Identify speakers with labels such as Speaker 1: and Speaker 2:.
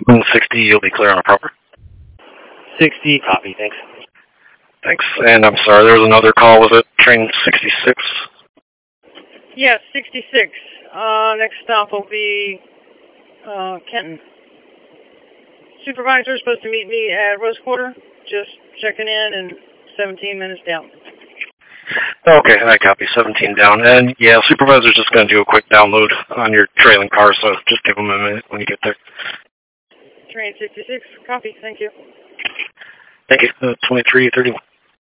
Speaker 1: 60, you'll be clear on a proper.
Speaker 2: 60, copy, thanks.
Speaker 1: Thanks. And I'm sorry, there was another call. Was it train 66?
Speaker 3: Yes, 66. Next stop will be Kenton. Supervisor is supposed to meet me at Rose Quarter. Just checking in and 17 minutes down.
Speaker 1: Okay, I copy. 17 down. And yeah, supervisor's just going to do a quick download on your trailing car, so just give him a minute when you get there.
Speaker 3: Train 66, copy, thank you.
Speaker 1: Thank you. 2331.